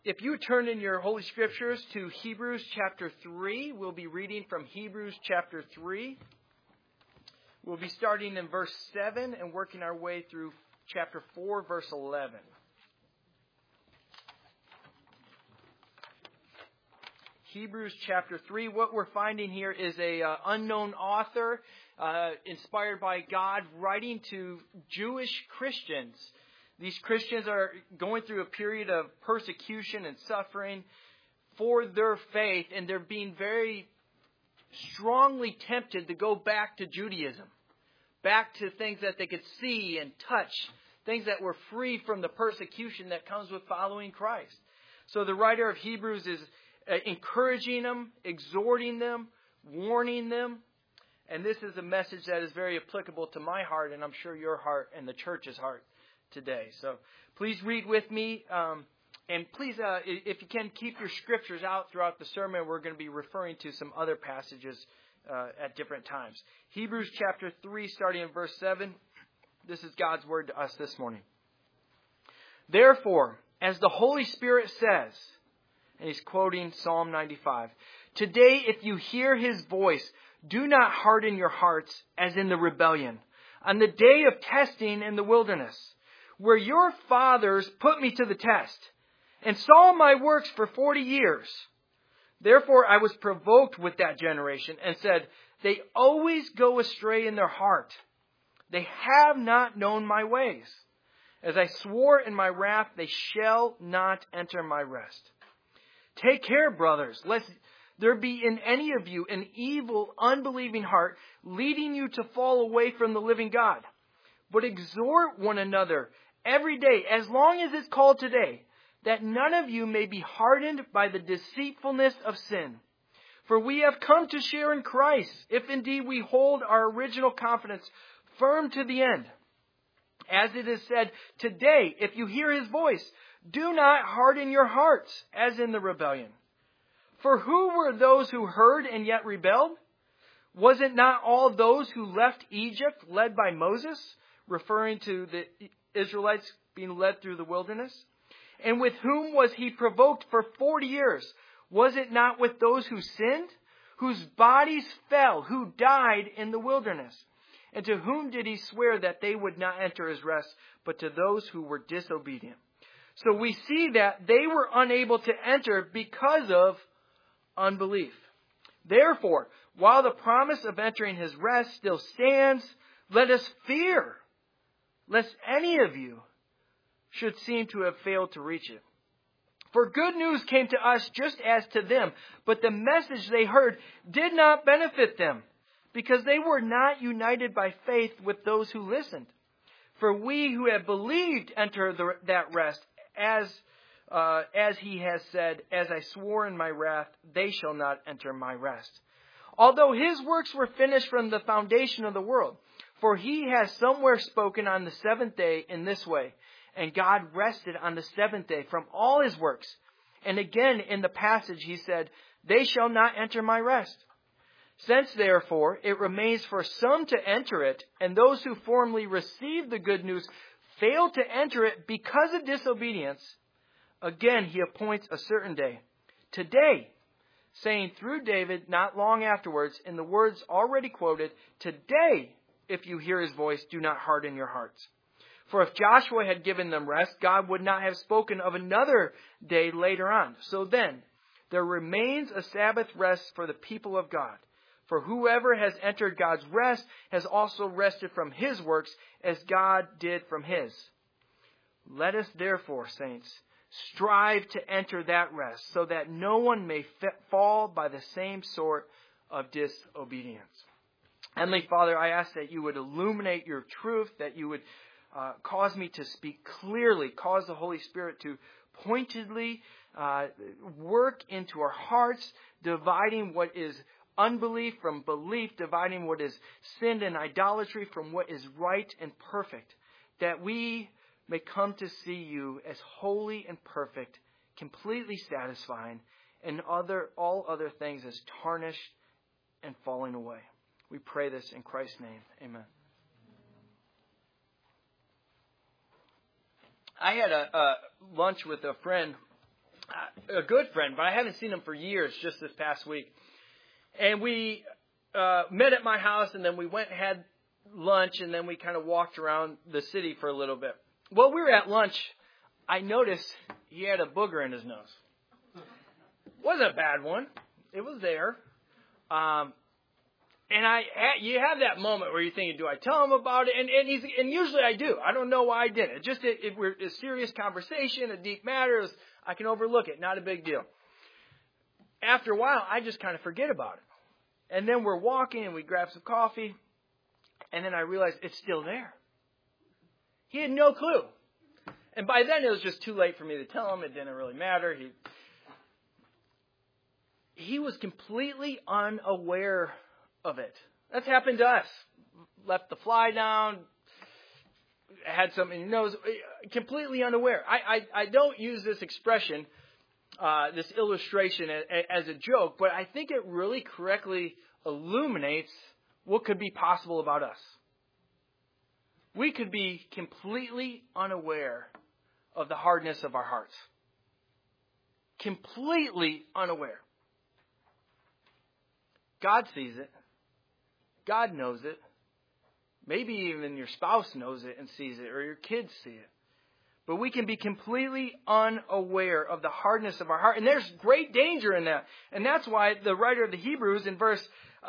If you turn in your Holy Scriptures to Hebrews chapter 3, we'll be reading from Hebrews chapter 3. We'll be starting in verse 7 and working our way through chapter 4, verse 11. Hebrews chapter 3. What we're finding here is a unknown author, inspired by God, writing to Jewish Christians. These Christians are going through a period of persecution and suffering for their faith, and they're being very strongly tempted to go back to Judaism, back to things that they could see and touch, things that were free from the persecution that comes with following Christ. So the writer of Hebrews is encouraging them, exhorting them, warning them, and this is a message that is very applicable to my heart, and I'm sure your heart and the church's heart today. So please read with me, and please, if you can, keep your scriptures out throughout the sermon. We're going to be referring to some other passages at different times. Hebrews chapter 3, starting in verse 7. This is God's word to us this morning. Therefore, as the Holy Spirit says, and he's quoting Psalm 95, today if you hear his voice, do not harden your hearts as in the rebellion, on the day of testing in the wilderness, where your fathers put me to the test, and saw my works for 40 years. Therefore I was provoked with that generation, and said, they always go astray in their heart. They have not known my ways. As I swore in my wrath, they shall not enter my rest. Take care, brothers, lest there be in any of you an evil, unbelieving heart, leading you to fall away from the living God. But exhort one another every day, as long as it's called today, that none of you may be hardened by the deceitfulness of sin. For we have come to share in Christ, if indeed we hold our original confidence firm to the end. As it is said, today, if you hear his voice, do not harden your hearts, as in the rebellion. For who were those who heard and yet rebelled? Was it not all those who left Egypt led by Moses, referring to the Israelites being led through the wilderness? And with whom was he provoked for 40 years? Was it not with those who sinned, whose bodies fell, who died in the wilderness? And to whom did he swear that they would not enter his rest, but to those who were disobedient? So we see that they were unable to enter because of unbelief. Therefore, while the promise of entering his rest still stands, let us fear, lest any of you should seem to have failed to reach it. For good news came to us just as to them, but the message they heard did not benefit them, because they were not united by faith with those who listened. For we who have believed enter that rest, as he has said, as I swore in my wrath, they shall not enter my rest. Although his works were finished from the foundation of the world, for he has somewhere spoken on the seventh day in this way, and God rested on the seventh day from all his works. And again in the passage he said, they shall not enter my rest. Since therefore it remains for some to enter it, and those who formerly received the good news failed to enter it because of disobedience, again he appoints a certain day, today, saying through David not long afterwards, in the words already quoted, today, if you hear his voice, do not harden your hearts. For if Joshua had given them rest, God would not have spoken of another day later on. So then, there remains a Sabbath rest for the people of God. For whoever has entered God's rest has also rested from his works as God did from his. Let us therefore, saints, strive to enter that rest, so that no one may fall by the same sort of disobedience. Heavenly Father, I ask that you would illuminate your truth, that you would cause me to speak clearly, cause the Holy Spirit to pointedly work into our hearts, dividing what is unbelief from belief, dividing what is sin and idolatry from what is right and perfect, that we may come to see you as holy and perfect, completely satisfying, and all other things as tarnished and falling away. We pray this in Christ's name. Amen. I had a lunch with a friend a good friend, but I haven't seen him for years, just this past week. And we met at my house, and then we went and had lunch, and then we kind of walked around the city for a little bit. While we were at lunch, I noticed he had a booger in his nose. Wasn't a bad one. It was there. And you have that moment where you're thinking, do I tell him about it? And usually I do. I don't know why I didn't. If we're a serious conversation, a deep matter, I can overlook it. Not a big deal. After a while, I just kind of forget about it. And then we're walking and we grab some coffee. And then I realize it's still there. He had no clue. And by then it was just too late for me to tell him. It didn't really matter. He was completely unaware of it. That's happened to us. Left the fly down, had something in your nose, completely unaware. I don't use this expression, this illustration as a joke, but I think it really correctly illuminates what could be possible about us. We could be completely unaware of the hardness of our hearts. Completely unaware. God sees it. God knows it. Maybe even your spouse knows it and sees it, or your kids see it. But we can be completely unaware of the hardness of our heart. And there's great danger in that. And that's why the writer of the Hebrews in verse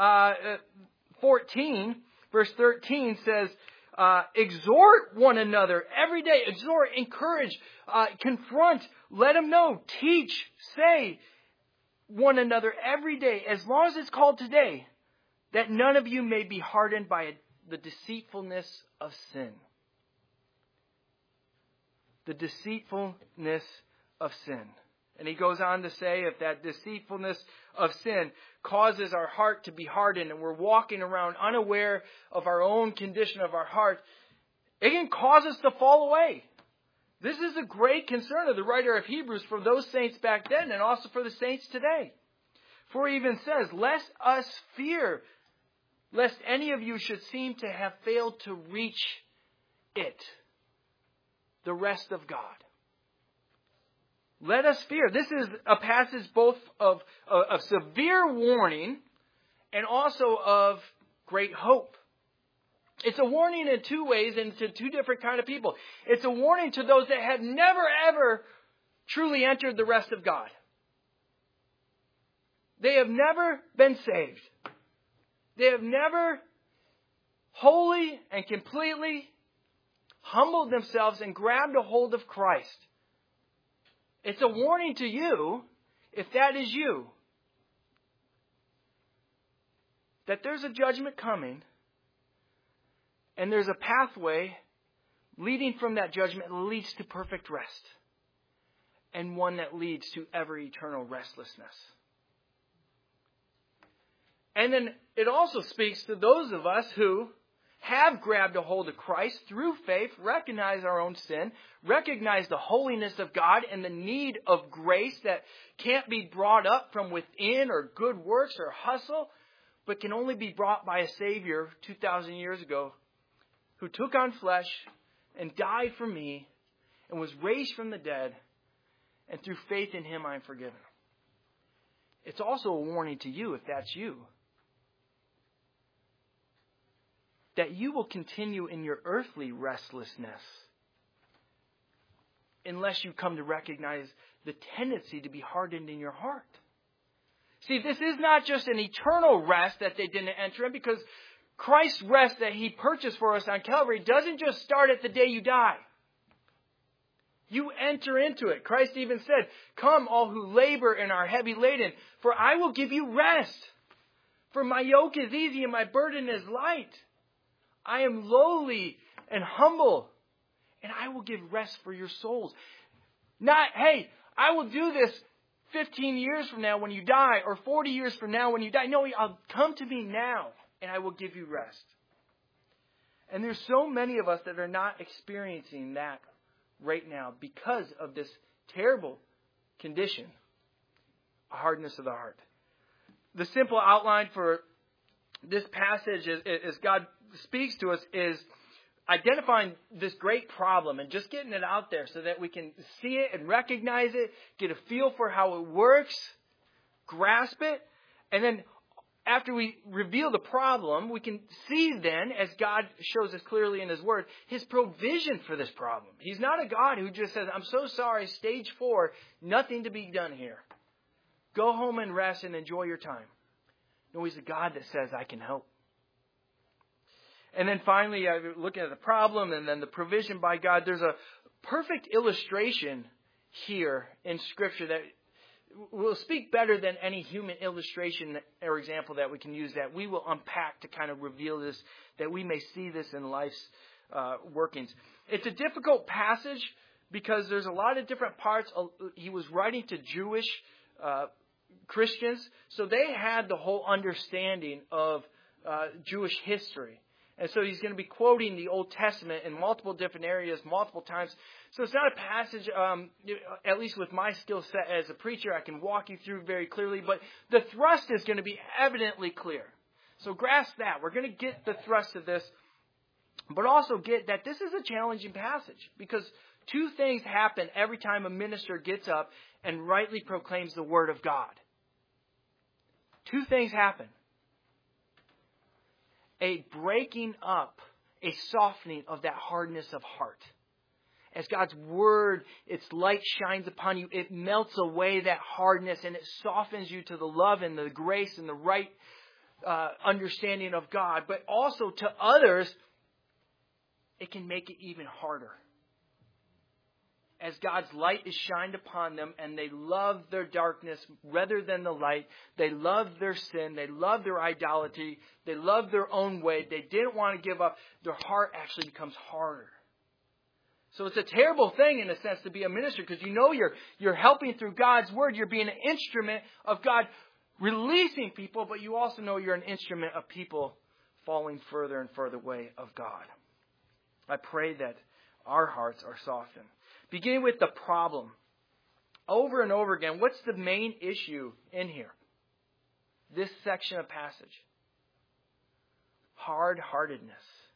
14, verse 13 says, exhort one another every day. Exhort, encourage, confront, let them know, teach, say one another every day, as long as it's called today, that none of you may be hardened by the deceitfulness of sin. The deceitfulness of sin. And he goes on to say, if that deceitfulness of sin causes our heart to be hardened and we're walking around unaware of our own condition of our heart, it can cause us to fall away. This is a great concern of the writer of Hebrews for those saints back then and also for the saints today. For he even says, lest us fear, lest any of you should seem to have failed to reach it, the rest of God. Let us fear. This is a passage both of severe warning and also of great hope. It's a warning in two ways and to two different kind of people. It's a warning to those that have never, ever truly entered the rest of God. They have never been saved. They have never wholly and completely humbled themselves and grabbed a hold of Christ. It's a warning to you, if that is you, that there's a judgment coming, and there's a pathway leading from that judgment that leads to perfect rest, and one that leads to ever eternal restlessness. And then it also speaks to those of us who have grabbed a hold of Christ through faith, recognize our own sin, recognize the holiness of God and the need of grace that can't be brought up from within or good works or hustle, but can only be brought by a Savior 2,000 years ago who took on flesh and died for me and was raised from the dead, and through faith in Him I am forgiven. It's also a warning to you, if that's you, that you will continue in your earthly restlessness unless you come to recognize the tendency to be hardened in your heart. See, this is not just an eternal rest that they didn't enter in, because Christ's rest that He purchased for us on Calvary doesn't just start at the day you die. You enter into it. Christ even said, come all who labor and are heavy laden, for I will give you rest. For my yoke is easy and my burden is light. I am lowly and humble, and I will give rest for your souls. Not, hey, I will do this 15 years from now when you die, or 40 years from now when you die. No, I'll come to me now, and I will give you rest. And there's so many of us that are not experiencing that right now because of this terrible condition, a hardness of the heart. The simple outline for this passage is God speaks to us is identifying this great problem and just getting it out there so that we can see it and recognize it, get a feel for how it works, grasp it, and then after we reveal the problem, we can see then, as God shows us clearly in His Word, His provision for this problem. He's not a God who just says, I'm so sorry, stage 4, nothing to be done here. Go home and rest and enjoy your time. No, He's a God that says, I can help. And then finally, looking at the problem and then the provision by God, there's a perfect illustration here in Scripture that will speak better than any human illustration or example that we can use, that we will unpack to kind of reveal this, that we may see this in life's workings. It's a difficult passage because there's a lot of different parts. He was writing to Jewish Christians, so they had the whole understanding of Jewish history. And so he's going to be quoting the Old Testament in multiple different areas, multiple times. So it's not a passage, at least with my skill set as a preacher, I can walk you through very clearly. But the thrust is going to be evidently clear. So grasp that. We're going to get the thrust of this, but also get that this is a challenging passage. Because two things happen every time a minister gets up and rightly proclaims the Word of God. Two things happen. A breaking up, a softening of that hardness of heart. As God's Word, its light shines upon you, it melts away that hardness and it softens you to the love and the grace and the right understanding of God. But also to others, it can make it even harder. As God's light is shined upon them and they love their darkness rather than the light. They love their sin. They love their idolatry. They love their own way. They didn't want to give up. Their heart actually becomes harder. So it's a terrible thing in a sense to be a minister because you know you're helping through God's Word. You're being an instrument of God releasing people, but you also know you're an instrument of people falling further and further away of God. I pray that our hearts are softened. Beginning with the problem. Over and over again, what's the main issue in here? This section of passage. Hard-heartedness.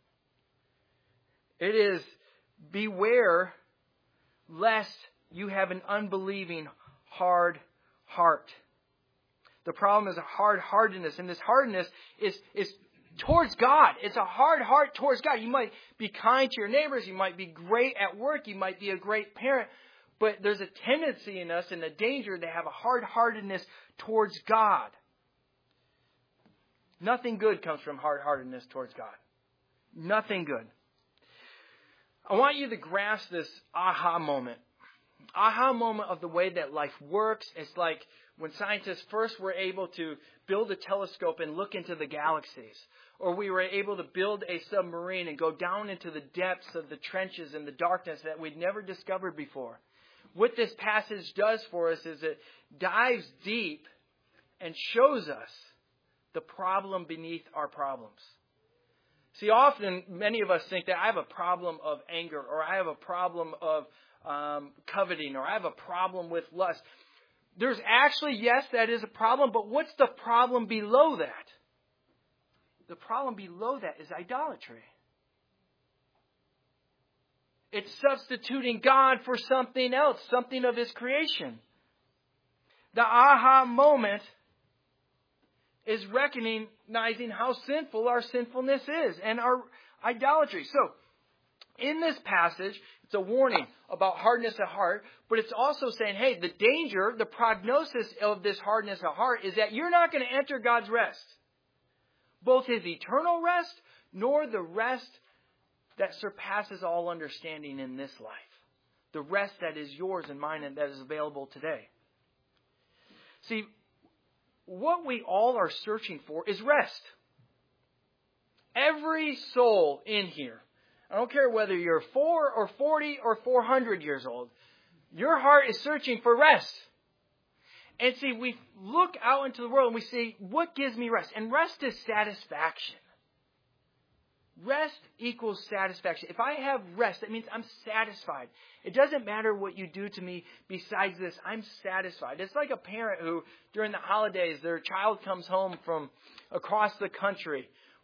It is, beware lest you have an unbelieving hard heart. The problem is a hard-heartedness, and this hardness is towards God. It's a hard heart towards God. You might be kind to your neighbors. You might be great at work. You might be a great parent. But there's a tendency in us and a danger to have a hard-heartedness towards God. Nothing good comes from hard-heartedness towards God. Nothing good. I want you to grasp this aha moment. Aha moment of the way that life works. It's like when scientists first were able to build a telescope and look into the galaxies. Or we were able to build a submarine and go down into the depths of the trenches and the darkness that we'd never discovered before. What this passage does for us is it dives deep and shows us the problem beneath our problems. See, often many of us think that I have a problem of anger, or I have a problem of coveting, or I have a problem with lust. There's actually, yes, that is a problem, but what's the problem below that? The problem below that is idolatry. It's substituting God for something else, something of His creation. The aha moment is recognizing how sinful our sinfulness is and our idolatry. So, in this passage, it's a warning about hardness of heart, but it's also saying, hey, the danger, the prognosis of this hardness of heart is that you're not going to enter God's rest. Both His eternal rest, nor the rest that surpasses all understanding in this life. The rest that is yours and mine and that is available today. See, what we all are searching for is rest. Every soul in here, I don't care whether you're 4 or 40 or 400 years old, your heart is searching for rest. And see, we look out into the world and we say, what gives me rest? And rest is satisfaction. Rest equals satisfaction. If I have rest, that means I'm satisfied. It doesn't matter what you do to me besides this. I'm satisfied. It's like a parent who, during the holidays, their child comes home from across the country,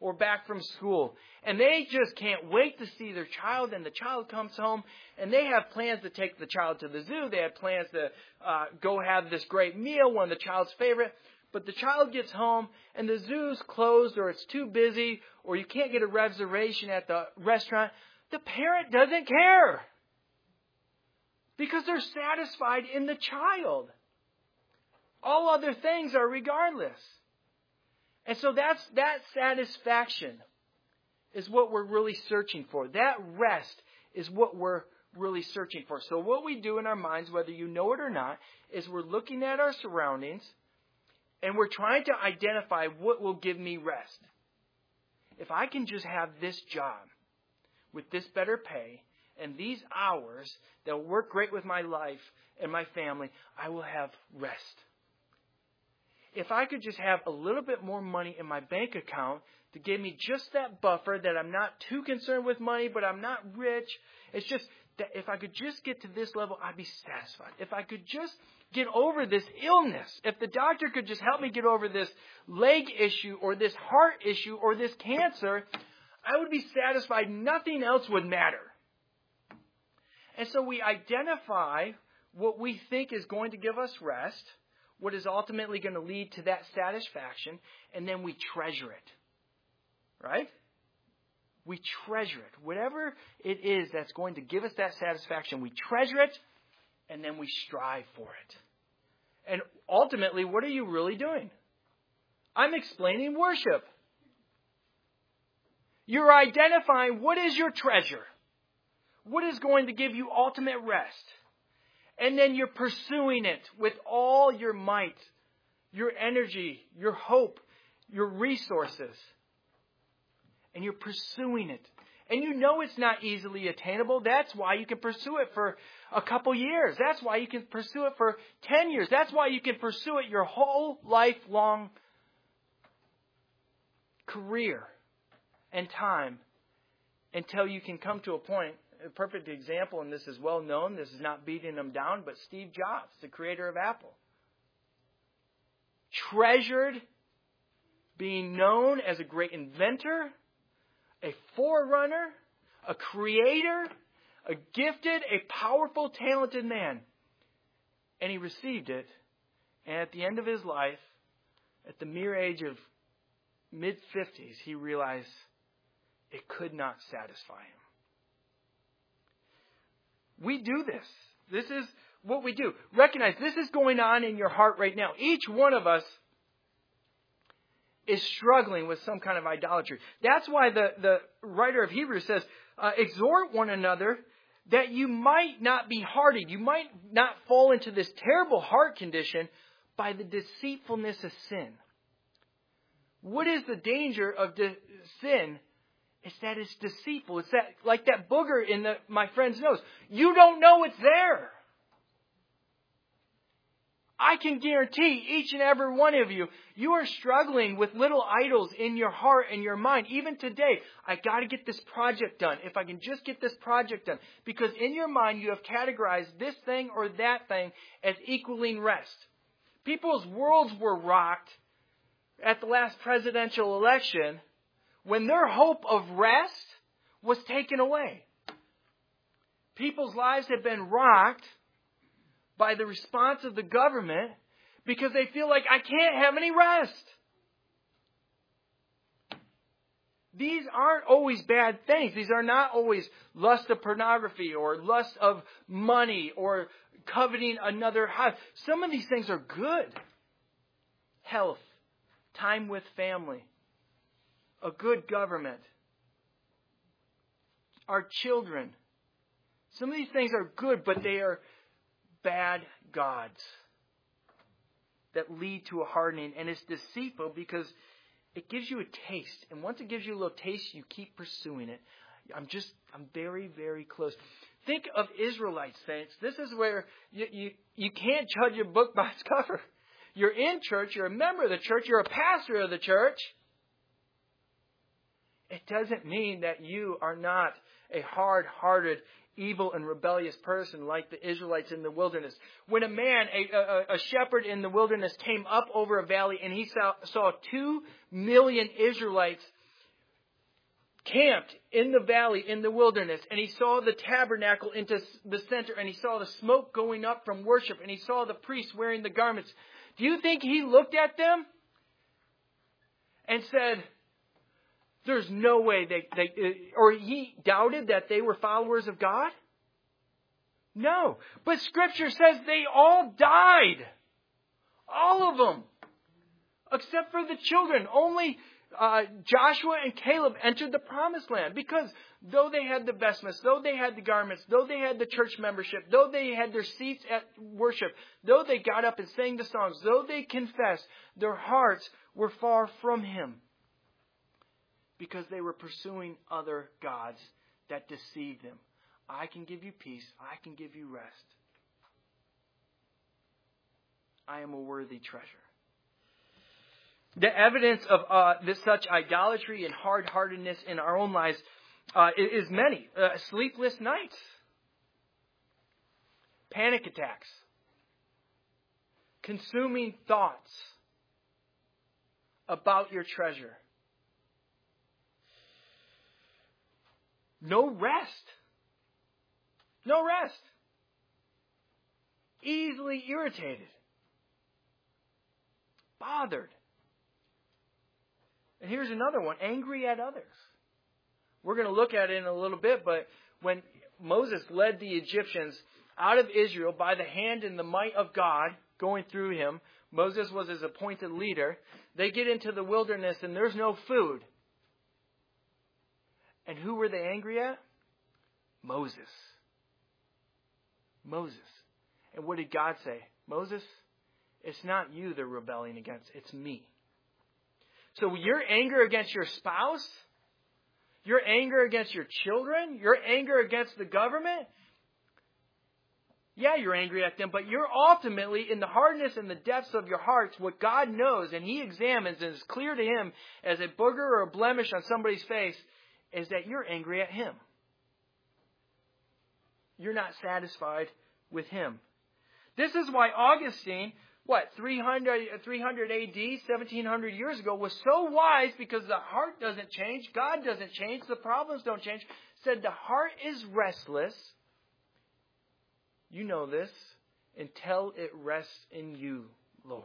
or back from school. And they just can't wait to see their child, and the child comes home, and they have plans to take the child to the zoo. They have plans to go have this great meal, one of the child's favorite. But the child gets home, and the zoo's closed, or it's too busy, or you can't get a reservation at the restaurant. The parent doesn't care because they're satisfied in the child. All other things are regardless. And so that satisfaction is what we're really searching for. That rest is what we're really searching for. So what we do in our minds, whether you know it or not, is we're looking at our surroundings and we're trying to identify what will give me rest. If I can just have this job with this better pay and these hours that will work great with my life and my family, I will have rest. If I could just have a little bit more money in my bank account to give me just that buffer that I'm not too concerned with money, but I'm not rich. It's just that if I could just get to this level, I'd be satisfied. If I could just get over this illness, if the doctor could just help me get over this leg issue or this heart issue or this cancer, I would be satisfied. Nothing else would matter. And so we identify what we think is going to give us rest, what is ultimately going to lead to that satisfaction, and then we treasure it. Right? We treasure it. Whatever it is that's going to give us that satisfaction, we treasure it, and then we strive for it. And ultimately, what are you really doing? I'm explaining worship. You're identifying what is your treasure. What is going to give you ultimate rest. And then you're pursuing it with all your might, your energy, your hope, your resources. And you're pursuing it. And you know it's not easily attainable. That's why you can pursue it for a couple years. That's why you can pursue it for 10 years. That's why you can pursue it your whole lifelong career and time until you can come to a point. A perfect example, and this is well known, this is not beating them down, but Steve Jobs, the creator of Apple, treasured being known as a great inventor, a forerunner, a creator, a gifted, a powerful, talented man. And he received it. And at the end of his life, at the mere age of mid-50s, he realized it could not satisfy him. We do this. This is what we do. Recognize this is going on in your heart right now. Each one of us is struggling with some kind of idolatry. That's why the writer of Hebrews says, exhort one another that you might not be hardened. You might not fall into this terrible heart condition by the deceitfulness of sin. What is the danger of sin? It's that it's deceitful. It's that like that booger in my friend's nose. You don't know it's there. I can guarantee each and every one of you, you are struggling with little idols in your heart and your mind. Even today, I got to get this project done. If I can just get this project done. Because in your mind, you have categorized this thing or that thing as equaling rest. People's worlds were rocked at the last presidential election when their hope of rest was taken away. People's lives have been rocked by the response of the government because they feel like I can't have any rest. These aren't always bad things. These are not always lust of pornography or lust of money or coveting another house. Some of these things are good. Health, time with family, a good government, our children. Some of these things are good, but they are bad gods that lead to a hardening. And it's deceitful because it gives you a taste. And once it gives you a little taste, you keep pursuing it. I'm very, very close. Think of Israelite saints. This is where you can't judge a book by its cover. You're in church. You're a member of the church. You're a pastor of the church. It doesn't mean that you are not a hard-hearted, evil and rebellious person like the Israelites in the wilderness. When a man, a shepherd in the wilderness came up over a valley and he saw 2 million Israelites camped in the valley, in the wilderness, and he saw the tabernacle into the center, and he saw the smoke going up from worship, and he saw the priests wearing the garments. Do you think he looked at them and said, there's no way or he doubted that they were followers of God? No. But Scripture says they all died. All of them. Except for the children. Only Joshua and Caleb entered the promised land, because though they had the vestments, though they had the garments, though they had the church membership, though they had their seats at worship, though they got up and sang the songs, though they confessed, their hearts were far from Him, because they were pursuing other gods that deceived them. I can give you peace. I can give you rest. I am a worthy treasure. The evidence of such idolatry and hard-heartedness in our own lives is many. Sleepless nights. Panic attacks. Consuming thoughts about your treasure. No rest. No rest. Easily irritated. Bothered. And here's another one. Angry at others. We're going to look at it in a little bit, but when Moses led the Egyptians out of Israel by the hand and the might of God going through him, Moses was his appointed leader. They get into the wilderness and there's no food. And who were they angry at? Moses. Moses. And what did God say? Moses, it's not you they're rebelling against, it's me. So your anger against your spouse, your anger against your children, your anger against the government, yeah, you're angry at them, but you're ultimately, in the hardness and the depths of your hearts, what God knows and He examines and is clear to Him as a booger or a blemish on somebody's face, is that you're angry at Him. You're not satisfied with Him. This is why Augustine, 300 AD, 1700 years ago, was so wise, because the heart doesn't change, God doesn't change, the problems don't change, said the heart is restless, you know this, until it rests in you, Lord.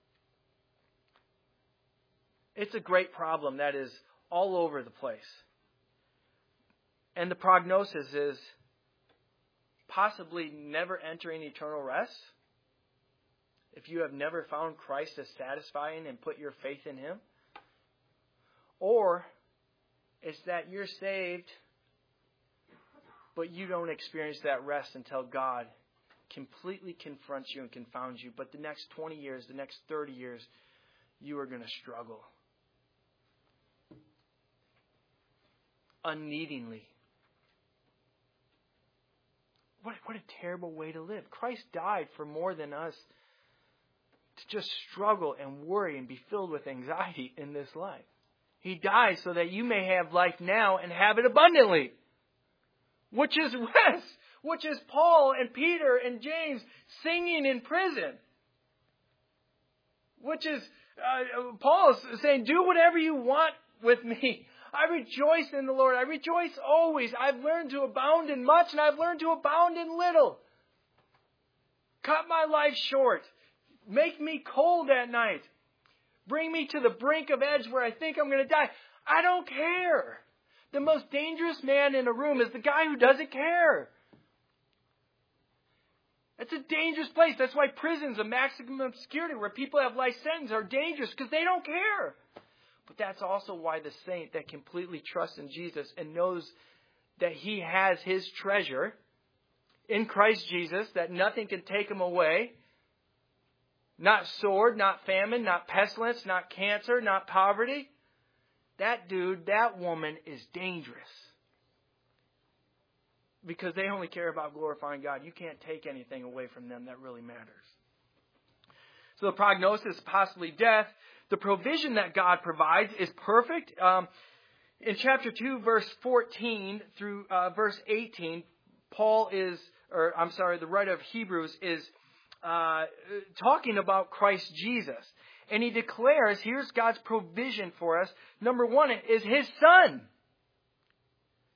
It's a great problem that is all over the place. And the prognosis is possibly never entering eternal rest. If you have never found Christ as satisfying and put your faith in Him. Or it's that you're saved, but you don't experience that rest until God completely confronts you and confounds you. But the next 20 years, the next 30 years, you are going to struggle. Unneedingly. What a terrible way to live. Christ died for more than us to just struggle and worry and be filled with anxiety in this life. He died so that you may have life now and have it abundantly. Which is rest. Which is Paul and Peter and James singing in prison. Which is Paul saying, do whatever you want with me. I rejoice in the Lord. I rejoice always. I've learned to abound in much and I've learned to abound in little. Cut my life short. Make me cold at night. Bring me to the brink of edge where I think I'm going to die. I don't care. The most dangerous man in a room is the guy who doesn't care. It's a dangerous place. That's why prisons of maximum security where people have life sentences are dangerous, because they don't care. But that's also why the saint that completely trusts in Jesus and knows that he has his treasure in Christ Jesus, that nothing can take him away. Not sword, not famine, not pestilence, not cancer, not poverty. That dude, that woman is dangerous. Because they only care about glorifying God. You can't take anything away from them that really matters. So the prognosis, possibly death. The provision that God provides is perfect. In chapter 2, verse 14 through verse 18, the writer of Hebrews is talking about Christ Jesus. And he declares, here's God's provision for us. Number one is His Son.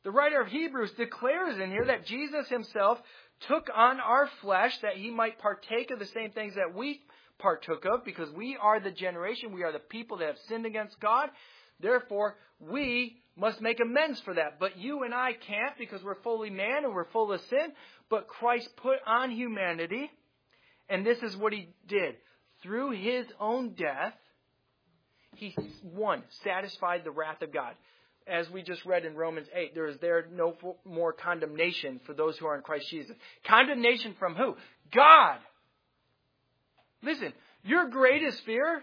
The writer of Hebrews declares in here that Jesus himself took on our flesh that he might partake of the same things that we partook of, because we are the generation, we are the people that have sinned against God. Therefore, we must make amends for that. But you and I can't, because we're fully man and we're full of sin. But Christ put on humanity, and this is what he did. Through his own death, he, satisfied the wrath of God. As we just read in Romans 8, there is no more condemnation for those who are in Christ Jesus. Condemnation from who? God. Listen, your greatest fear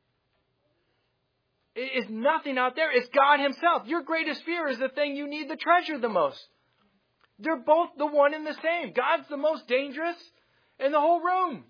is nothing out there. It's God himself. Your greatest fear is the thing you need to treasure the most. They're both the one and the same. God's the most dangerous in the whole room.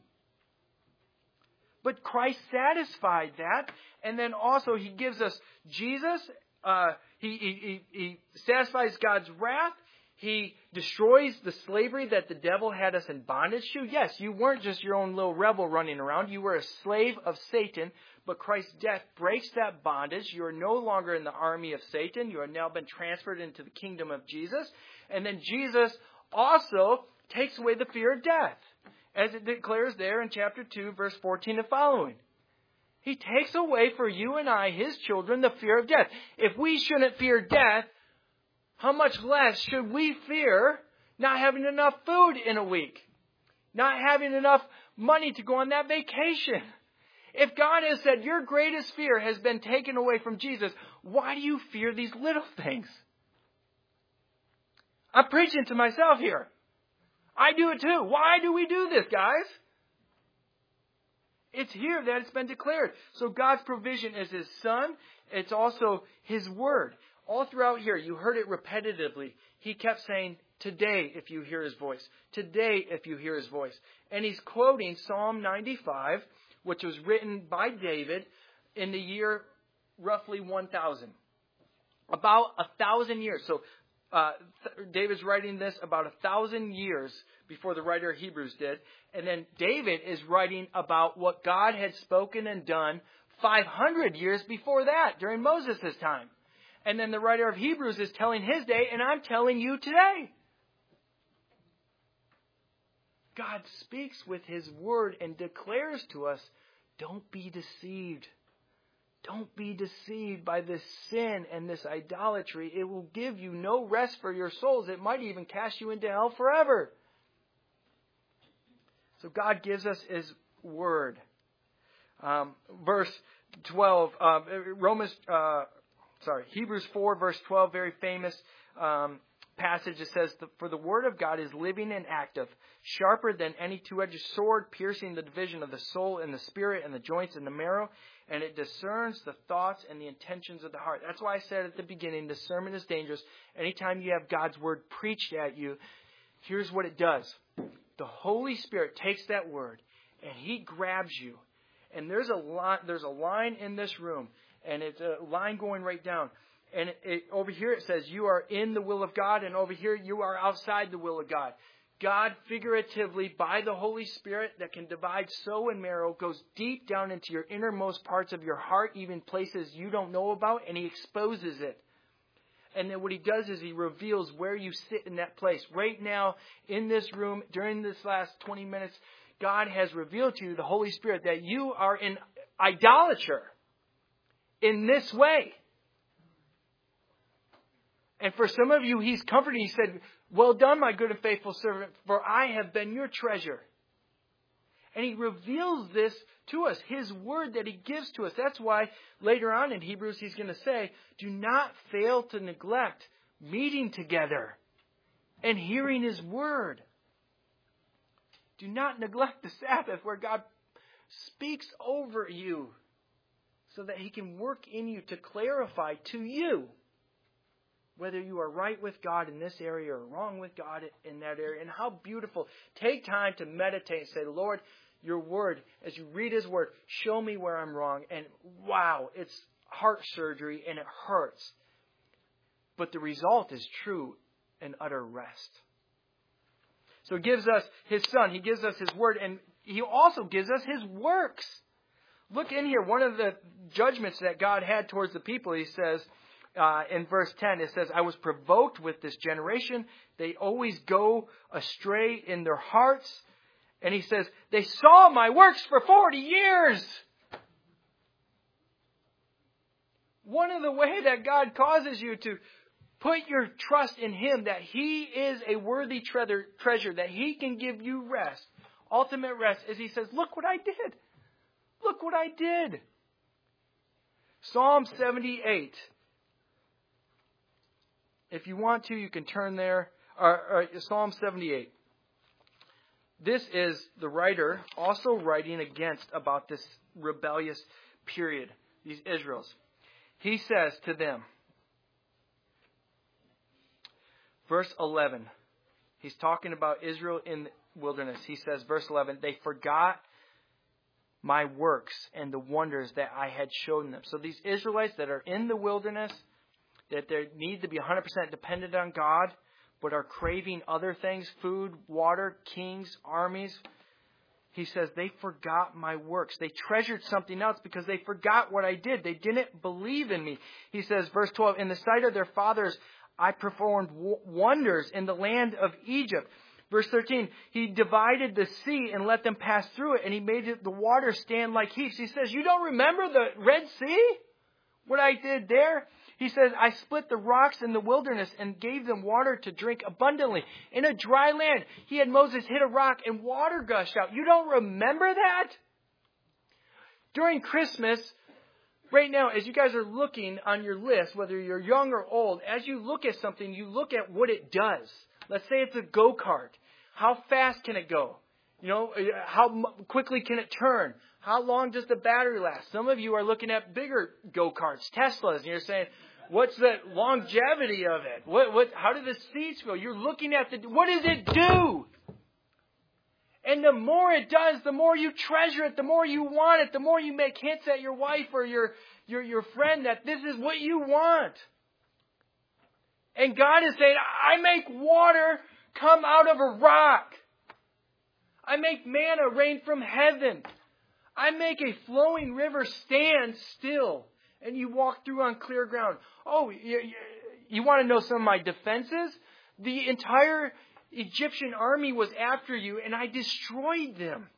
But Christ satisfied that. And then also he gives us Jesus. He satisfies God's wrath. He destroys the slavery that the devil had us in bondage to. Yes, you weren't just your own little rebel running around. You were a slave of Satan. But Christ's death breaks that bondage. You are no longer in the army of Satan. You have now been transferred into the kingdom of Jesus. And then Jesus also takes away the fear of death, as it declares there in chapter 2, verse 14 and following. He takes away for you and I, his children, the fear of death. If we shouldn't fear death, how much less should we fear not having enough food in a week? Not having enough money to go on that vacation? If God has said your greatest fear has been taken away from Jesus, why do you fear these little things? I'm preaching to myself here. I do it too. Why do we do this, guys? It's here that it's been declared. So God's provision is his Son. It's also his word. All throughout here, you heard it repetitively. He kept saying, today, if you hear his voice. Today, if you hear his voice. And he's quoting Psalm 95, which was written by David in the year roughly 1000. About 1,000 years. So David's writing this about 1,000 years before the writer of Hebrews did. And then David is writing about what God had spoken and done 500 years before that, during Moses' time. And then the writer of Hebrews is telling his day, and I'm telling you today. God speaks with his word and declares to us, don't be deceived. Don't be deceived by this sin and this idolatry. It will give you no rest for your souls. It might even cast you into hell forever. So God gives us his word. Verse 12, Hebrews 4, verse 12, very famous passage. It says, for the word of God is living and active, sharper than any two-edged sword, piercing the division of the soul and the spirit and the joints and the marrow, and it discerns the thoughts and the intentions of the heart. That's why I said at the beginning, discernment is dangerous. Anytime you have God's word preached at you, here's what it does. The Holy Spirit takes that word and he grabs you. And there's a line in this room, and it's a line going right down. And over here it says you are in the will of God, and over here you are outside the will of God. God figuratively, by the Holy Spirit that can divide soul and marrow, goes deep down into your innermost parts of your heart, even places you don't know about, and he exposes it. And then what he does is he reveals where you sit in that place. Right now, in this room, during this last 20 minutes, God has revealed to you, the Holy Spirit, that you are an idolater in this way. And for some of you, he's comforting. He said, well done, my good and faithful servant, for I have been your treasure. And he reveals this to us, his word that he gives to us. That's why later on in Hebrews he's going to say, do not fail to neglect meeting together and hearing his word. Do not neglect the Sabbath where God speaks over you so that he can work in you to clarify to you whether you are right with God in this area or wrong with God in that area. And how beautiful. Take time to meditate and say, Lord, your word, as you read his word, show me where I'm wrong. And wow, it's heart surgery and it hurts. But the result is true and utter rest. So he gives us his Son. He gives us his word. And he also gives us his works. Look in here. One of the judgments that God had towards the people, he says, in verse 10, it says, I was provoked with this generation. They always go astray in their hearts. And he says, they saw my works for 40 years. One of the ways that God causes you to put your trust in Him, that He is a worthy treasure, that He can give you rest, ultimate rest, is He says, look what I did. Look what I did. Psalm 78. If you want to, you can turn there. Psalm 78. This is the writer also writing about this rebellious period, these Israels. He says to them, verse 11, he's talking about Israel in the wilderness. He says, verse 11, they forgot my works and the wonders that I had shown them. So these Israelites that are in the wilderness, that they need to be 100% dependent on God, but are craving other things, food, water, kings, armies. He says, they forgot my works. They treasured something else because they forgot what I did. They didn't believe in me. He says, verse 12, in the sight of their fathers, I performed wonders in the land of Egypt. Verse 13, He divided the sea and let them pass through it, and He made the water stand like heaps. He says, you don't remember the Red Sea? What I did there? He says, I split the rocks in the wilderness and gave them water to drink abundantly. In a dry land, He had Moses hit a rock and water gushed out. You don't remember that? During Christmas, right now, as you guys are looking on your list, whether you're young or old, as you look at something, you look at what it does. Let's say it's a go-kart. How fast can it go? How quickly can it turn? How long does the battery last? Some of you are looking at bigger go-karts, Teslas, and you're saying, what's the longevity of it? How do the seats feel? You're looking at what does it do? And the more it does, the more you treasure it, the more you want it, the more you make hints at your wife or your friend that this is what you want. And God is saying, I make water come out of a rock. I make manna rain from heaven. I make a flowing river stand still. And you walk through on clear ground. Oh, you want to know some of my defenses? The entire Egyptian army was after you, and I destroyed them.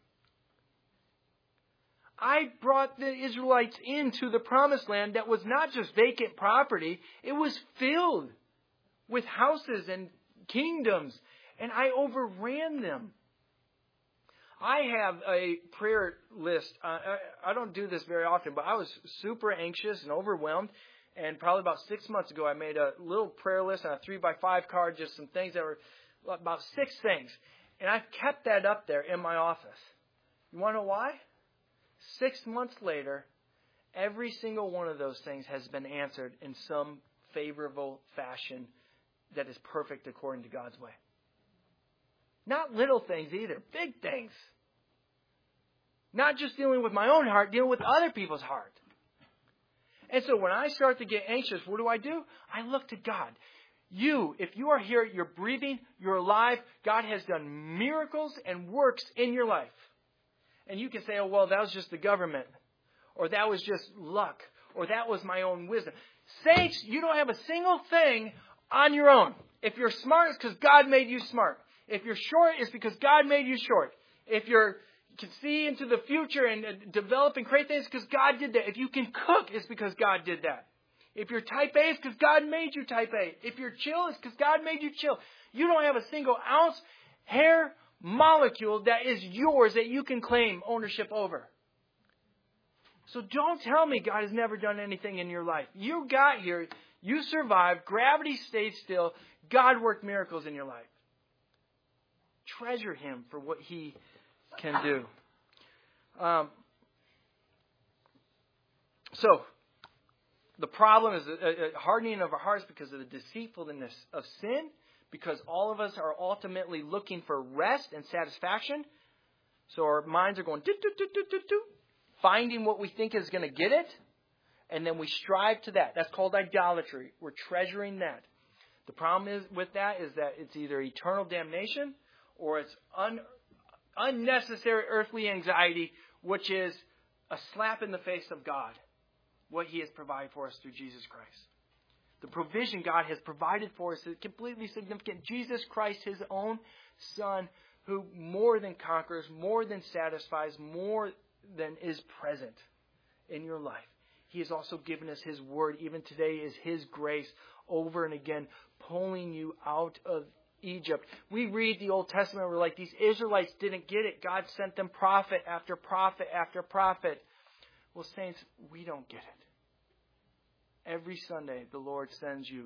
I brought the Israelites into the promised land that was not just vacant property. It was filled with houses and kingdoms, and I overran them. I have a prayer list. I don't do this very often, but I was super anxious and overwhelmed. And probably about 6 months ago, I made a little prayer list on a 3x5 card, just some things that were about 6 things. And I've kept that up there in my office. You want to know why? 6 months later, every single one of those things has been answered in some favorable fashion that is perfect according to God's way. Not little things either, big things. Not just dealing with my own heart, dealing with other people's heart. And so when I start to get anxious, what do? I look to God. If you are here, you're breathing, you're alive, God has done miracles and works in your life. And you can say, oh, well, that was just the government. Or that was just luck. Or that was my own wisdom. Saints, you don't have a single thing on your own. If you're smart, it's because God made you smart. If you're short, it's because God made you short. If you can see into the future and develop and create things, it's because God did that. If you can cook, it's because God did that. If you're type A, it's because God made you type A. If you're chill, it's because God made you chill. You don't have a single ounce, hair, molecule that is yours that you can claim ownership over. So don't tell me God has never done anything in your life. You got here. You survived. Gravity stayed still. God worked miracles in your life. Treasure Him for what He can do. So, the problem is a hardening of our hearts because of the deceitfulness of sin, because all of us are ultimately looking for rest and satisfaction. So our minds are going, finding what we think is going to get it, and then we strive to that. That's called idolatry. We're treasuring that. The problem is with that is that it's either eternal damnation or it's unnecessary earthly anxiety, which is a slap in the face of God, what He has provided for us through Jesus Christ. The provision God has provided for us is completely significant. Jesus Christ, His own Son, who more than conquers, more than satisfies, more than is present in your life. He has also given us His Word. Even today is His grace over and again pulling you out of Egypt. We read the Old Testament, we're like, these Israelites didn't get it. God sent them prophet after prophet after prophet. Well, saints, we don't get it. Every Sunday, the Lord sends you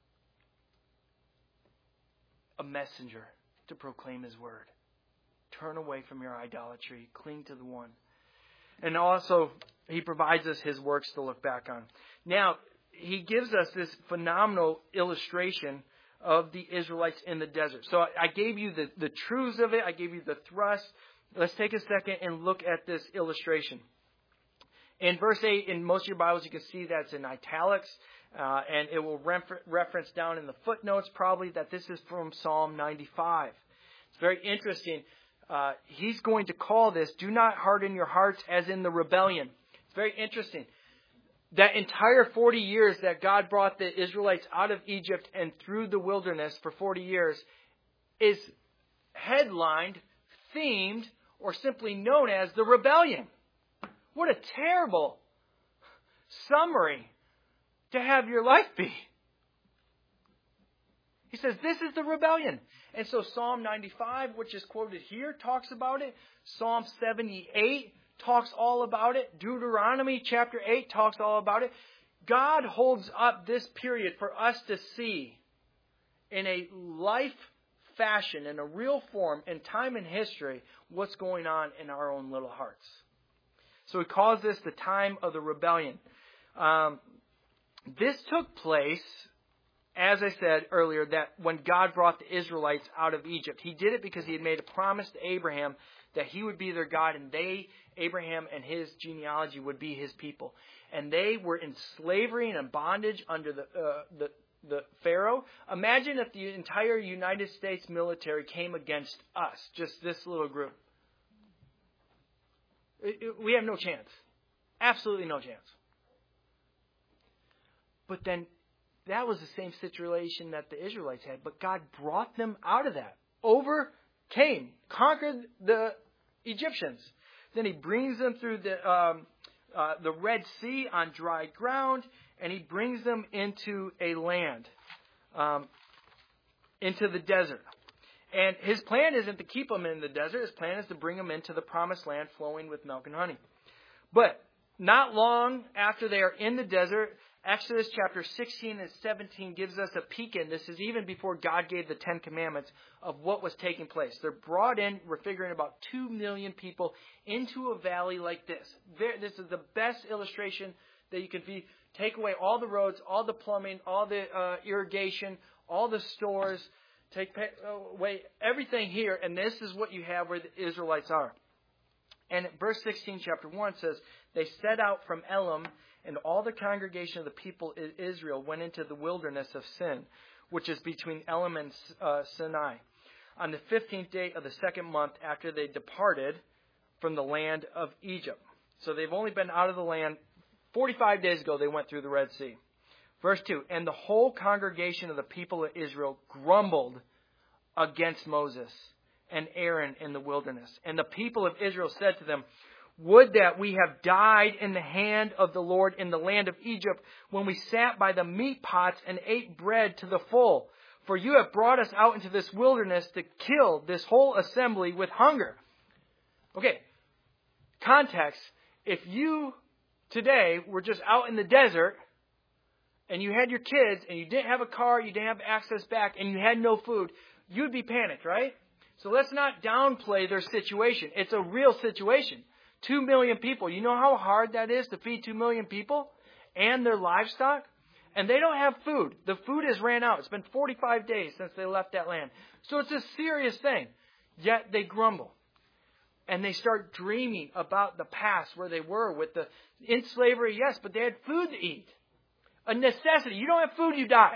a messenger to proclaim His Word. Turn away from your idolatry. Cling to the one. And also, He provides us His works to look back on. Now, He gives us this phenomenal illustration of the Israelites in the desert. So I gave you the truths of it. I gave you the thrust. Let's take a second and look at this illustration. In verse 8, in most of your Bibles, you can see that's in italics. And it will reference down in the footnotes probably that this is from Psalm 95. It's very interesting. He's going to call this, do not harden your hearts as in the rebellion. It's very interesting. That entire 40 years that God brought the Israelites out of Egypt and through the wilderness for 40 years is headlined, themed, or simply known as the rebellion. What a terrible summary to have your life be. He says, this is the rebellion. And so Psalm 95, which is quoted here, talks about it. Psalm 78 talks all about it. Deuteronomy chapter 8 talks all about it. God holds up this period for us to see in a life fashion, in a real form, in time and history, what's going on in our own little hearts. So He calls this the time of the rebellion. This took place, as I said earlier, that when God brought the Israelites out of Egypt. He did it because He had made a promise to Abraham that He would be their God, and Abraham and his genealogy would be His people. And they were in slavery and in bondage under the Pharaoh. Imagine if the entire United States military came against us, just this little group. We have no chance. Absolutely no chance. But then that was the same situation that the Israelites had. But God brought them out of that. Overcame. Conquered the Egyptians. Then He brings them through the Red Sea on dry ground. And He brings them into a land. Into the desert. And His plan isn't to keep them in the desert. His plan is to bring them into the promised land flowing with milk and honey. But not long after they are in the desert, Exodus chapter 16 and 17 gives us a peek in. This is even before God gave the 10 Commandments of what was taking place. They're brought in, we're figuring about 2 million people into a valley like this. This is the best illustration that you can be. Take away all the roads, all the plumbing, all the irrigation, all the stores. Take away everything here, and this is what you have where the Israelites are. And verse 16, chapter 1 says, they set out from Elim, and all the congregation of the people of Israel went into the wilderness of Sin, which is between Elim and Sinai, on the 15th day of the second month after they departed from the land of Egypt. So they've only been out of the land 45 days ago. They went through the Red Sea. Verse 2, and the whole congregation of the people of Israel grumbled against Moses and Aaron in the wilderness. And the people of Israel said to them, would that we have died in the hand of the Lord in the land of Egypt when we sat by the meat pots and ate bread to the full. For you have brought us out into this wilderness to kill this whole assembly with hunger. Okay, context. If you today were just out in the desert, and you had your kids, and you didn't have a car, you didn't have access back, and you had no food, you'd be panicked, right? So let's not downplay their situation. It's a real situation. 2 million people. You know how hard that is to feed 2 million people and their livestock? And they don't have food. The food has ran out. It's been 45 days since they left that land. So it's a serious thing. Yet they grumble. And they start dreaming about the past where they were in slavery, yes, but they had food to eat. A necessity. You don't have food, you die.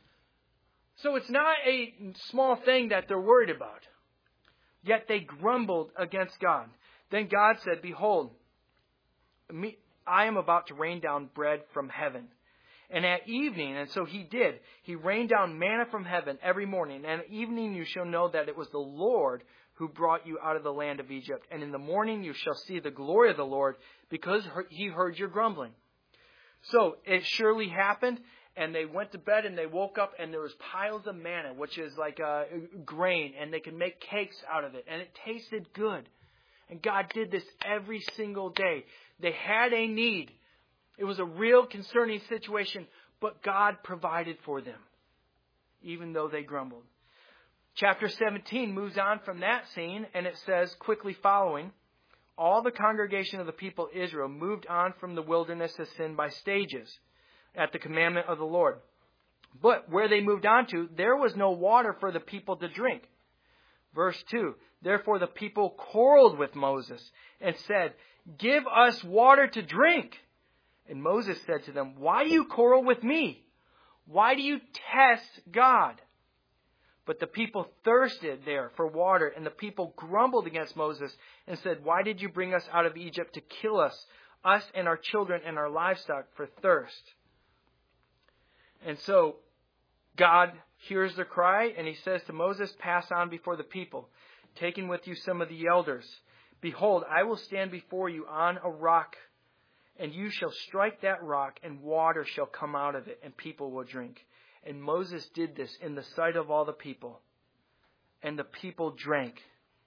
So it's not a small thing that they're worried about. Yet they grumbled against God. Then God said, behold, I am about to rain down bread from heaven, And at evening, and so he did, he rained down manna from heaven every morning. And at evening you shall know that it was the Lord who brought you out of the land of Egypt. And in the morning you shall see the glory of the Lord, because he heard your grumbling. So it surely happened, and they went to bed and they woke up and there was piles of manna, which is like grain, and they could make cakes out of it. And it tasted good. And God did this every single day. They had a need. It was a real concerning situation, but God provided for them, even though they grumbled. Chapter 17 moves on from that scene, and it says, quickly following, all the congregation of the people of Israel moved on from the wilderness of sin by stages at the commandment of the Lord. But where they moved on to, there was no water for the people to drink. Verse 2, therefore the people quarreled with Moses and said, give us water to drink. And Moses said to them, why do you quarrel with me? Why do you test God? But the people thirsted there for water, and the people grumbled against Moses and said, why did you bring us out of Egypt to kill us and our children and our livestock for thirst? And so God hears their cry, and he says to Moses, pass on before the people, taking with you some of the elders. Behold, I will stand before you on a rock, and you shall strike that rock, and water shall come out of it, and people will drink. And Moses did this in the sight of all the people, and the people drank.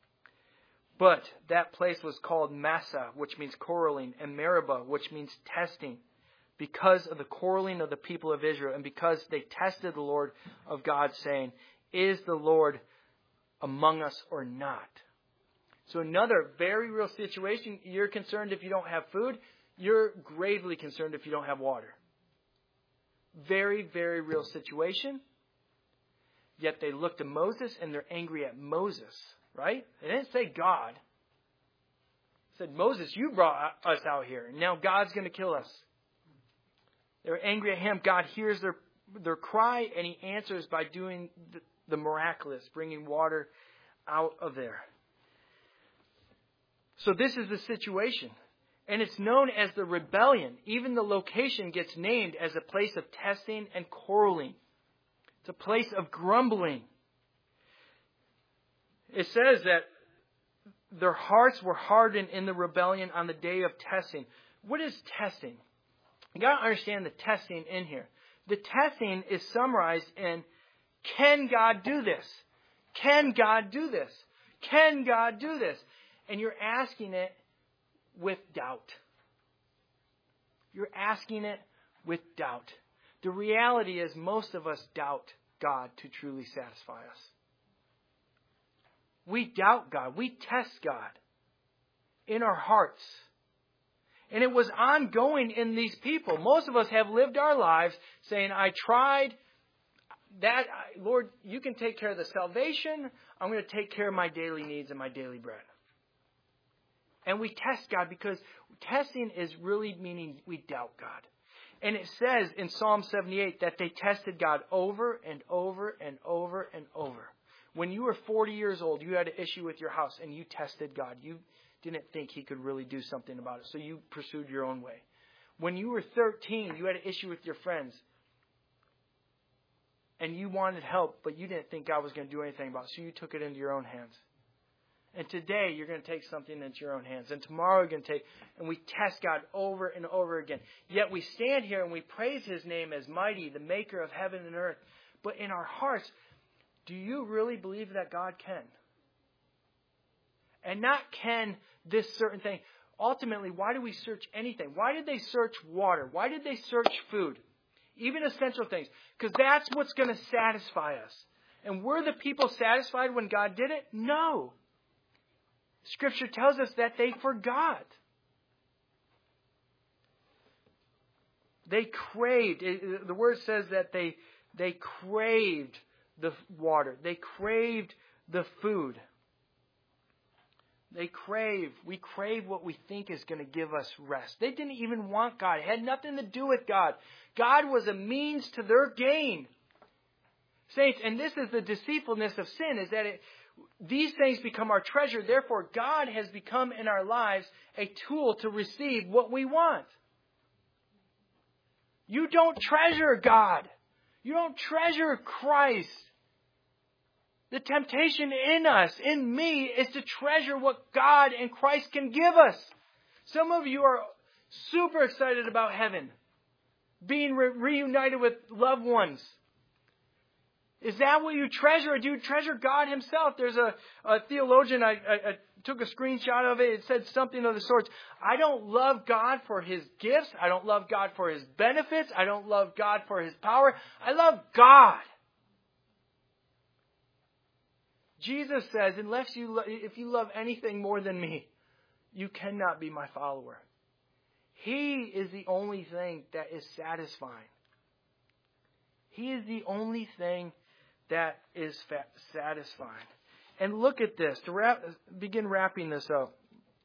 But that place was called Massah, which means quarreling, and Meribah, which means testing, because of the quarreling of the people of Israel, and because they tested the Lord of God, saying, is the Lord among us or not? So another very real situation. You're concerned if you don't have food. You're gravely concerned if you don't have water. Very, very real situation. Yet they look to Moses and they're angry at Moses, right? They didn't say God. They said, Moses, you brought us out here. And now God's going to kill us. They're angry at him. God hears their cry, and he answers by doing the miraculous, bringing water out of there. So this is the situation. And it's known as the rebellion. Even the location gets named as a place of testing and quarreling. It's a place of grumbling. It says that their hearts were hardened in the rebellion on the day of testing. What is testing? You got to understand the testing in here. The testing is summarized in, can God do this? Can God do this? Can God do this? And you're asking it with doubt. You're asking it with doubt. The reality is most of us doubt God to truly satisfy us. We doubt God. We test God in our hearts. And it was ongoing in these people. Most of us have lived our lives saying, I tried that. Lord, you can take care of the salvation. I'm going to take care of my daily needs and my daily bread. And we test God because testing is really meaning we doubt God. And it says in Psalm 78 that they tested God over and over and over and over. When you were 40 years old, you had an issue with your house and you tested God. You didn't think he could really do something about it, so you pursued your own way. When you were 13, you had an issue with your friends and you wanted help, but you didn't think God was going to do anything about it, so you took it into your own hands. And today, you're going to take something into your own hands. And tomorrow, you're going to take, and we test God over and over again. Yet we stand here and we praise his name as mighty, the maker of heaven and earth. But in our hearts, do you really believe that God can? And not can this certain thing. Ultimately, why do we search anything? Why did they search water? Why did they search food? Even essential things. Because that's what's going to satisfy us. And were the people satisfied when God did it? No. Scripture tells us that they forgot. They craved. The word says that they craved the water. They craved the food. We crave what we think is going to give us rest. They didn't even want God. It had nothing to do with God. God was a means to their gain. Saints, and this is the deceitfulness of sin, is that these things become our treasure. Therefore, God has become in our lives a tool to receive what we want. You don't treasure God. You don't treasure Christ. The temptation in us, in me, is to treasure what God and Christ can give us. Some of you are super excited about heaven, being reunited with loved ones. Is that what you treasure, or do you treasure God Himself? There's a theologian, I took a screenshot of it. It said something of the sort. I don't love God for His gifts. I don't love God for His benefits. I don't love God for His power. I love God. Jesus says, if you love anything more than me, you cannot be my follower. He is the only thing that is satisfying. He is the only thing that is satisfying. And look at this, to begin wrapping this up.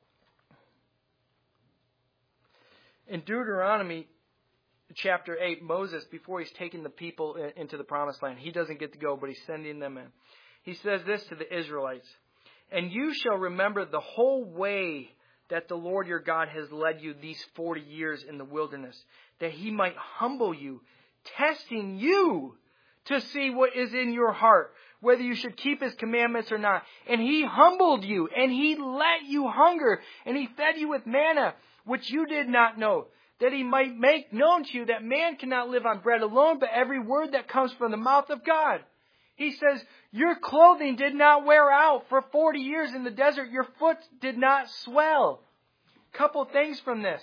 In Deuteronomy chapter 8, Moses, before he's taking the people into the promised land, he doesn't get to go, but he's sending them in. He says this to the Israelites, "And you shall remember the whole way that the Lord your God has led you these 40 years in the wilderness, that He might humble you, testing you to see what is in your heart, whether you should keep His commandments or not. And He humbled you, and He let you hunger, and He fed you with manna, which you did not know, that He might make known to you that man cannot live on bread alone, but every word that comes from the mouth of God." He says, your clothing did not wear out for 40 years in the desert. Your foot did not swell. Couple things from this.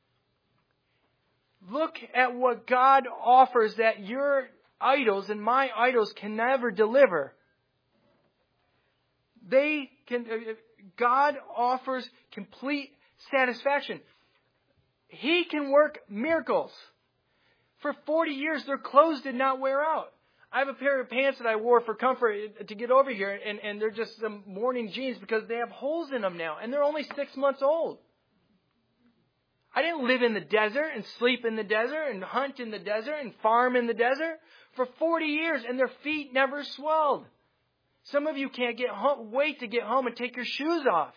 Look at what God offers that your idols and my idols can never deliver. God offers complete satisfaction. He can work miracles. For 40 years, their clothes did not wear out. I have a pair of pants that I wore for comfort to get over here, and they're just some morning jeans because they have holes in them now, and they're only 6 months old. I didn't live in the desert and sleep in the desert and hunt in the desert and farm in the desert for 40 years, and their feet never swelled. Some of you can't wait to get home and take your shoes off.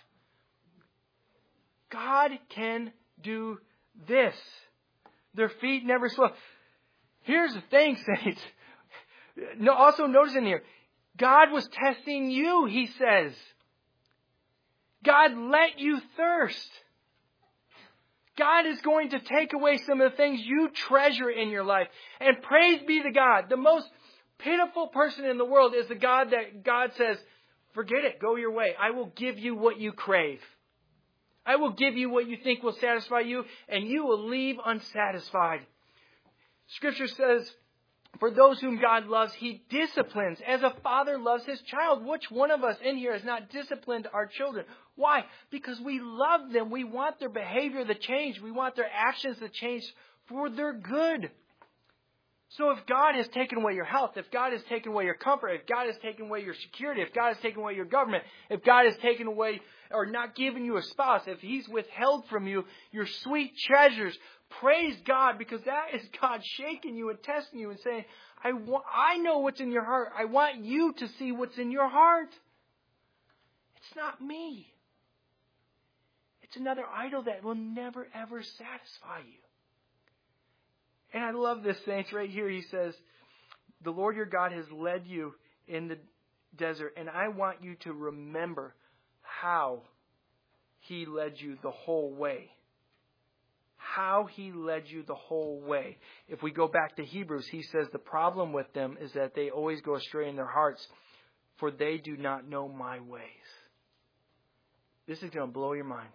God can do this. Their feet never swell. Here's the thing, saints. Also notice in here, God was testing you, He says. God let you thirst. God is going to take away some of the things you treasure in your life. And praise be to God. The most pitiful person in the world is the God that God says, forget it, go your way. I will give you what you crave. I will give you what you think will satisfy you, and you will leave unsatisfied. Scripture says, for those whom God loves, He disciplines as a father loves his child. Which one of us in here has not disciplined our children? Why? Because we love them. We want their behavior to change. We want their actions to change for their good. So if God has taken away your health, if God has taken away your comfort, if God has taken away your security, if God has taken away your government, if God has taken away or not given you a spouse, if He's withheld from you your sweet treasures, praise God, because that is God shaking you and testing you and saying, I know what's in your heart. I want you to see what's in your heart. It's not me. It's another idol that will never, ever satisfy you. And I love this, saints, right here. He says, the Lord your God has led you in the desert, and I want you to remember how He led you the whole way. How He led you the whole way. If we go back to Hebrews, he says the problem with them is that they always go astray in their hearts, for they do not know my ways. This is going to blow your mind.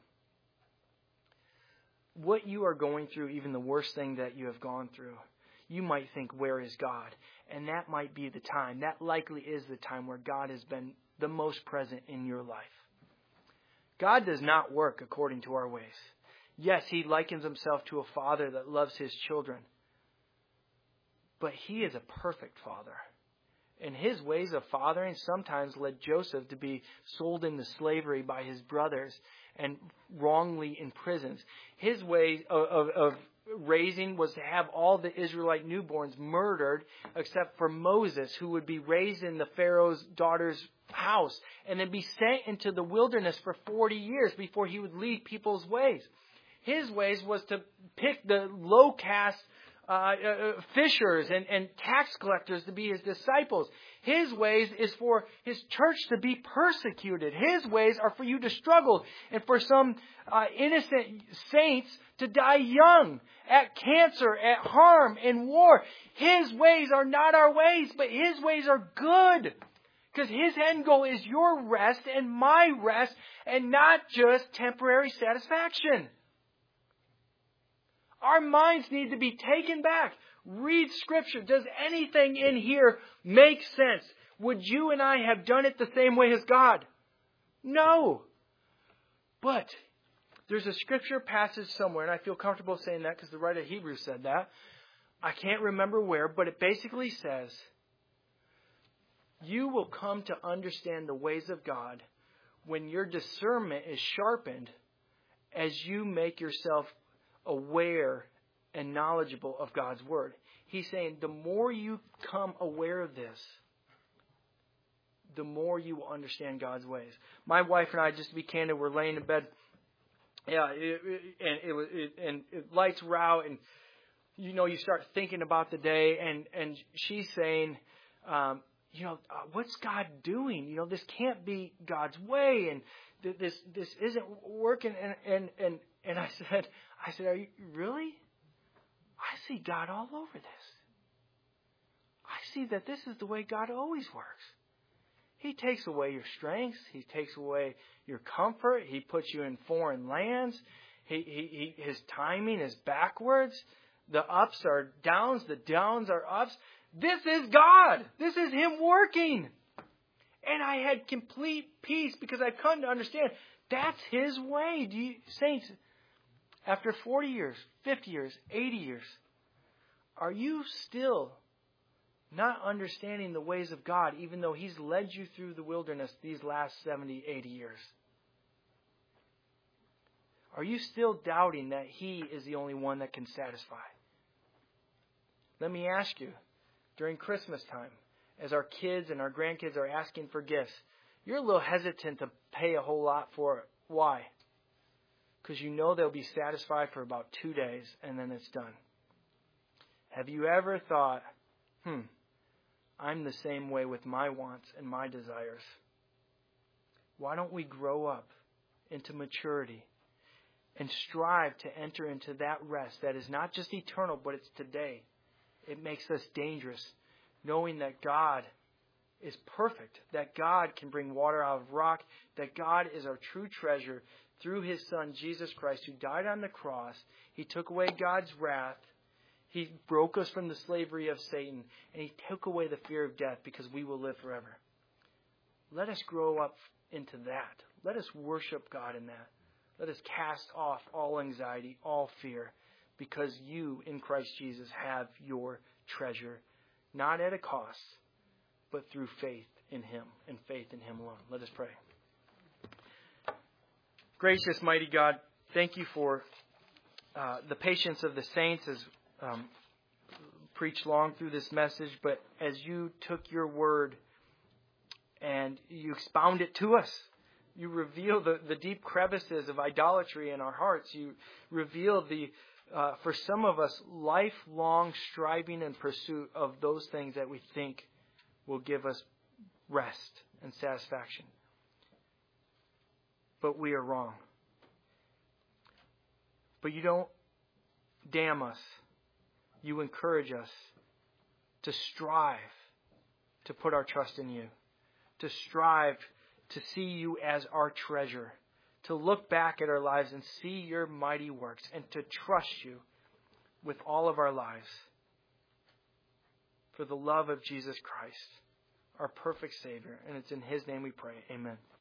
What you are going through, even the worst thing that you have gone through, you might think, where is God? And that might be the time. That likely is the time where God has been the most present in your life. God does not work according to our ways. Yes, He likens Himself to a father that loves his children. But He is a perfect Father. And His ways of fathering sometimes led Joseph to be sold into slavery by his brothers and wrongly imprisoned. His way of raising was to have all the Israelite newborns murdered except for Moses, who would be raised in the Pharaoh's daughter's house and then be sent into the wilderness for 40 years before he would lead people's ways. His ways was to pick the low caste fishers and tax collectors to be His disciples. His ways is for His church to be persecuted. His ways are for you to struggle and for some innocent saints to die young, at cancer, at harm, in war. His ways are not our ways, but His ways are good. Because His end goal is your rest and my rest, and not just temporary satisfaction. Our minds need to be taken back. Read Scripture. Does anything in here make sense? Would you and I have done it the same way as God? No. But there's a Scripture passage somewhere, and I feel comfortable saying that because the writer of Hebrews said that. I can't remember where, but it basically says, you will come to understand the ways of God when your discernment is sharpened as you make yourself aware and knowledgeable of God's Word. He's saying the more you become aware of this, the more you will understand God's ways. My wife and I, just to be candid, were laying in bed. And lights were out, and you start thinking about the day, and she's saying, what's God doing? This can't be God's way, and this isn't working. And I said, are you really? I see God all over this. I see that this is the way God always works. He takes away your strengths. He takes away your comfort. He puts you in foreign lands. His timing is backwards. The ups are downs. The downs are ups. This is God. This is Him working. And I had complete peace because I've come to understand that's His way. Saints, after 40 years, 50 years, 80 years, are you still not understanding the ways of God, even though He's led you through the wilderness these last 70, 80 years? Are you still doubting that He is the only one that can satisfy? Let me ask you, during Christmas time, as our kids and our grandkids are asking for gifts, you're a little hesitant to pay a whole lot for it. Why? Because you know they'll be satisfied for about 2 days and then it's done. Have you ever thought, I'm the same way with my wants and my desires? Why don't we grow up into maturity and strive to enter into that rest that is not just eternal, but it's today? It makes us dangerous, knowing that God is perfect, that God can bring water out of rock, that God is our true treasure through His Son, Jesus Christ, who died on the cross. He took away God's wrath. He broke us from the slavery of Satan, and He took away the fear of death because we will live forever. Let us grow up into that. Let us worship God in that. Let us cast off all anxiety, all fear, because you, in Christ Jesus, have your treasure, not at a cost, but through faith in Him and faith in Him alone. Let us pray. Gracious, mighty God, thank You for the patience of the saints as preached long through this message, but as You took Your word and You expound it to us, You reveal the deep crevices of idolatry in our hearts. You reveal for some of us, lifelong striving and pursuit of those things that we think will give us rest and satisfaction. But we are wrong. But You don't damn us. You encourage us to strive to put our trust in You, to strive to see You as our treasure, to look back at our lives and see Your mighty works, and to trust You with all of our lives. For the love of Jesus Christ, our perfect Savior. And it's in His name we pray. Amen.